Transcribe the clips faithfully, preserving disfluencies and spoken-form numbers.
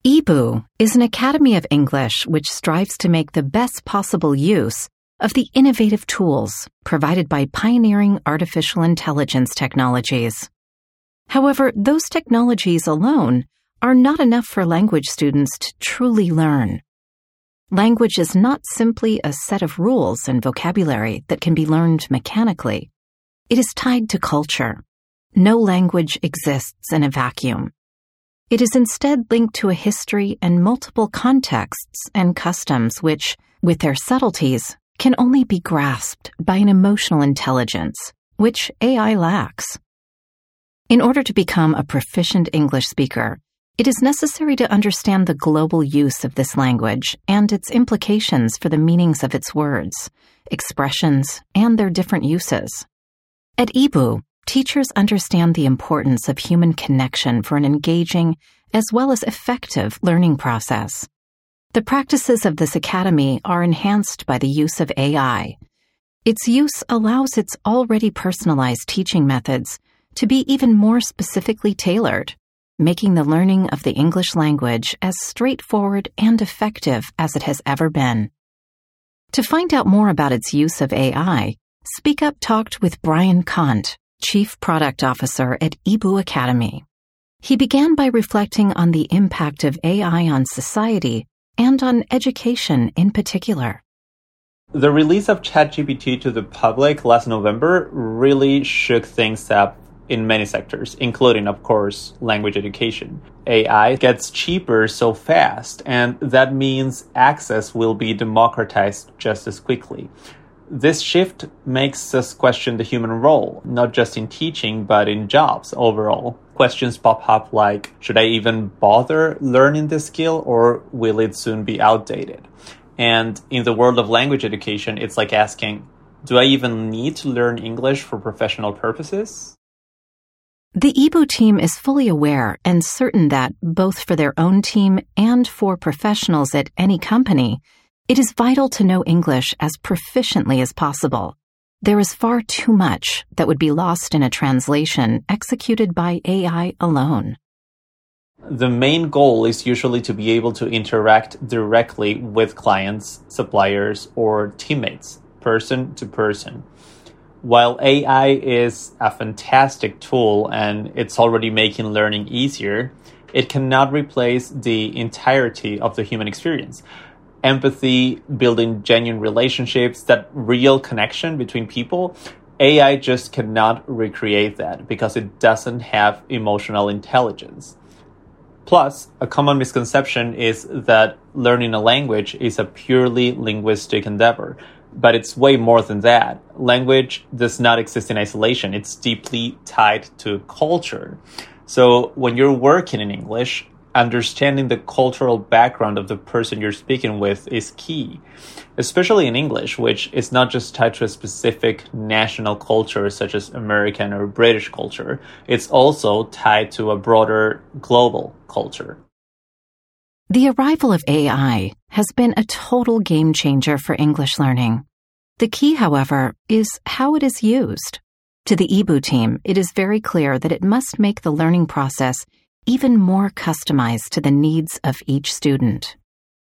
E B U is an academy of English which strives to make the best possible use of the innovative tools provided by pioneering artificial intelligence technologies. However, those technologies alone are not enough for language students to truly learn. Language is not simply a set of rules and vocabulary that can be learned mechanically. It is tied to culture. No language exists in a vacuum. It is instead linked to a history and multiple contexts and customs which, with their subtleties, can only be grasped by an emotional intelligence, which A I lacks. In order to become a proficient English speaker, it is necessary to understand the global use of this language and its implications for the meanings of its words, expressions, and their different uses. At E B U, teachers understand the importance of human connection for an engaging as well as effective learning process. The practices of this academy are enhanced by the use of A I. Its use allows its already personalized teaching methods to be even more specifically tailored, making the learning of the English language as straightforward and effective as it has ever been. To find out more about its use of A I, Speak Up talked with Brian Kant, Chief Product Officer at E B U Academy. He began by reflecting on the impact of A I on society and on education in particular. The release of ChatGPT to the public last November really shook things up in many sectors, including, of course, language education. A I gets cheaper so fast, and that means access will be democratized just as quickly. This shift makes us question the human role, not just in teaching, but in jobs overall. Questions pop up like, should I even bother learning this skill, or will it soon be outdated? And in the world of language education, it's like asking, do I even need to learn English for professional purposes? The E B U team is fully aware and certain that, both for their own team and for professionals at any company, it is vital to know English as proficiently as possible. There is far too much that would be lost in a translation executed by A I alone. The main goal is usually to be able to interact directly with clients, suppliers, or teammates, person to person. While A I is a fantastic tool and it's already making learning easier, it cannot replace the entirety of the human experience. Empathy, building genuine relationships, that real connection between people, A I just cannot recreate that because it doesn't have emotional intelligence. Plus, a common misconception is that learning a language is a purely linguistic endeavor. But it's way more than that. Language does not exist in isolation. It's deeply tied to culture. So when you're working in English, understanding the cultural background of the person you're speaking with is key, especially in English, which is not just tied to a specific national culture such as American or British culture. It's also tied to a broader global culture. The arrival of A I has been a total game changer for English learning. The key, however, is how it is used. To the E B U team, it is very clear that it must make the learning process even more customized to the needs of each student.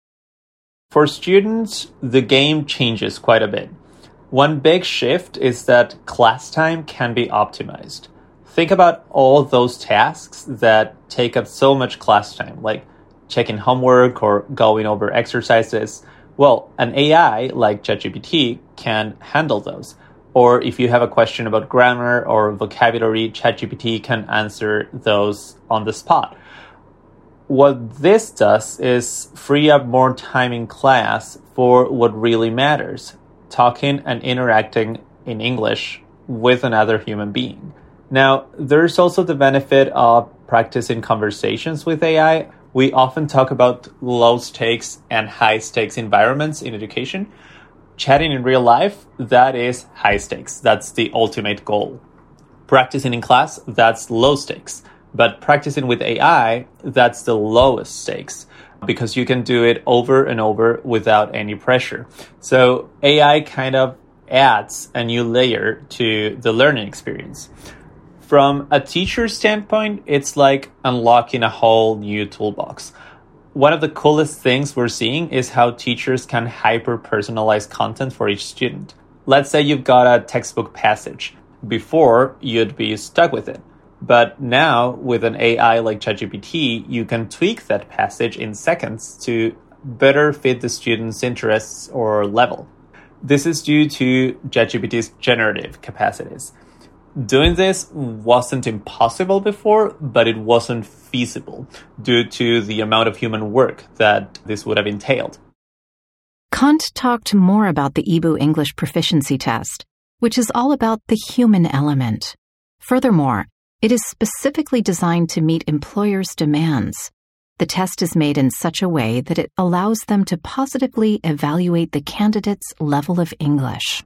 For students, the game changes quite a bit. One big shift is that class time can be optimized. Think about all those tasks that take up so much class time, like checking homework or going over exercises. Well, an A I like ChatGPT can handle those. Or if you have a question about grammar or vocabulary, ChatGPT can answer those on the spot. What this does is free up more time in class for what really matters, talking and interacting in English with another human being. Now, there's also the benefit of practicing conversations with A I. We often talk about low-stakes and high-stakes environments in education. Chatting in real life, that is high stakes. That's the ultimate goal. Practicing in class, that's low stakes. But practicing with A I, that's the lowest stakes because you can do it over and over without any pressure. So A I kind of adds a new layer to the learning experience. From a teacher's standpoint, it's like unlocking a whole new toolbox. One of the coolest things we're seeing is how teachers can hyper-personalize content for each student. Let's say you've got a textbook passage. Before, you'd be stuck with it. But now, with an A I like ChatGPT, you can tweak that passage in seconds to better fit the student's interests or level. This is due to ChatGPT's generative capacities. Doing this wasn't impossible before, but it wasn't feasible due to the amount of human work that this would have entailed. Kant talked more about the E B U English proficiency test, which is all about the human element. Furthermore, it is specifically designed to meet employers' demands. The test is made in such a way that it allows them to positively evaluate the candidate's level of English.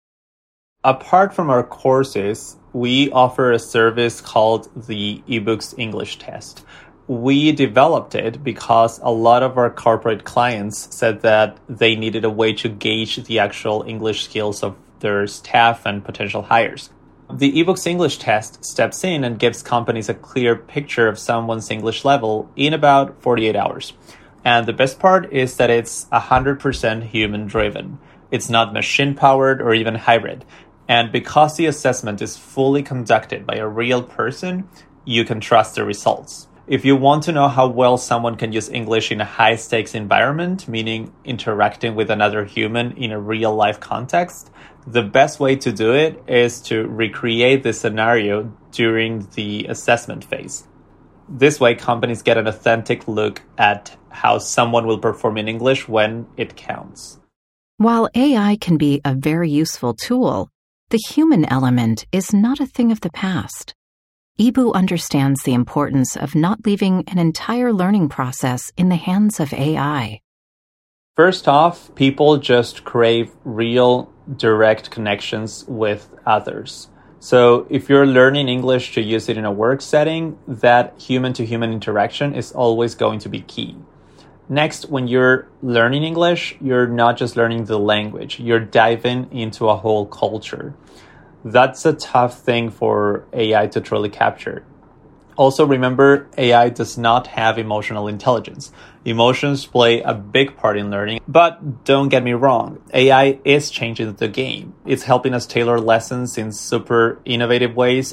Apart from our courses, we offer a service called the eBooks English Test. We developed it because a lot of our corporate clients said that they needed a way to gauge the actual English skills of their staff and potential hires. The eBooks English Test steps in and gives companies a clear picture of someone's English level in about forty-eight hours. And the best part is that it's one hundred percent human-driven. It's not machine-powered or even hybrid. And because the assessment is fully conducted by a real person, you can trust the results. If you want to know how well someone can use English in a high-stakes environment, meaning interacting with another human in a real-life context, the best way to do it is to recreate the scenario during the assessment phase. This way, companies get an authentic look at how someone will perform in English when it counts. While A I can be a very useful tool, the human element is not a thing of the past. E B U understands the importance of not leaving an entire learning process in the hands of A I. First off, people just crave real, direct connections with others. So if you're learning English to use it in a work setting, that human-to-human interaction is always going to be key. Next, when you're learning English, you're not just learning the language, you're diving into a whole culture. That's a tough thing for A I to truly capture. Also, remember, A I does not have emotional intelligence. Emotions play a big part in learning, but don't get me wrong, A I is changing the game. It's helping us tailor lessons in super innovative ways.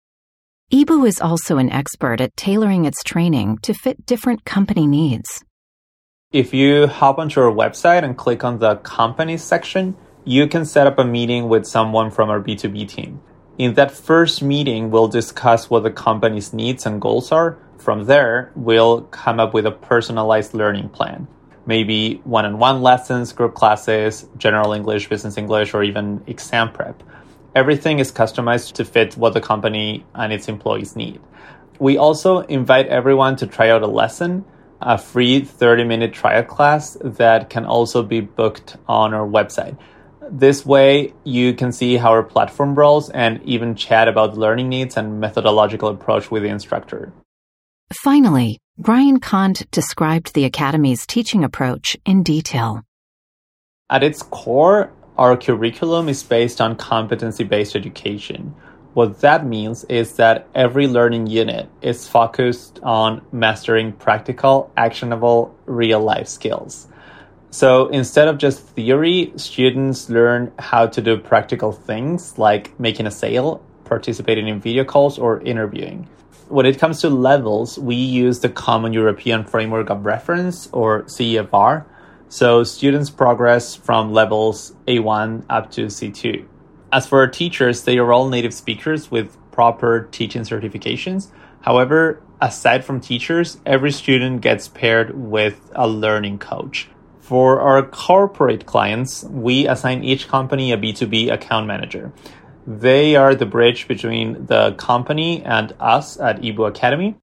E B U is also an expert at tailoring its training to fit different company needs. If you hop onto our website and click on the companies section, you can set up a meeting with someone from our B two B team. In that first meeting, we'll discuss what the company's needs and goals are. From there, we'll come up with a personalized learning plan. Maybe one-on-one lessons, group classes, general English, business English, or even exam prep. Everything is customized to fit what the company and its employees need. We also invite everyone to try out a lesson, a free thirty-minute trial class that can also be booked on our website. This way, you can see how our platform rolls and even chat about learning needs and methodological approach with the instructor. Finally, Brian Kant described the Academy's teaching approach in detail. At its core, our curriculum is based on competency-based education. What that means is that every learning unit is focused on mastering practical, actionable, real-life skills. So instead of just theory, students learn how to do practical things like making a sale, participating in video calls, or interviewing. When it comes to levels, we use the Common European Framework of Reference, or C E F R, so students progress from levels A one up to C two. As for our teachers, they are all native speakers with proper teaching certifications. However, aside from teachers, every student gets paired with a learning coach. For our corporate clients, we assign each company a B two B account manager. They are the bridge between the company and us at E B U Academy.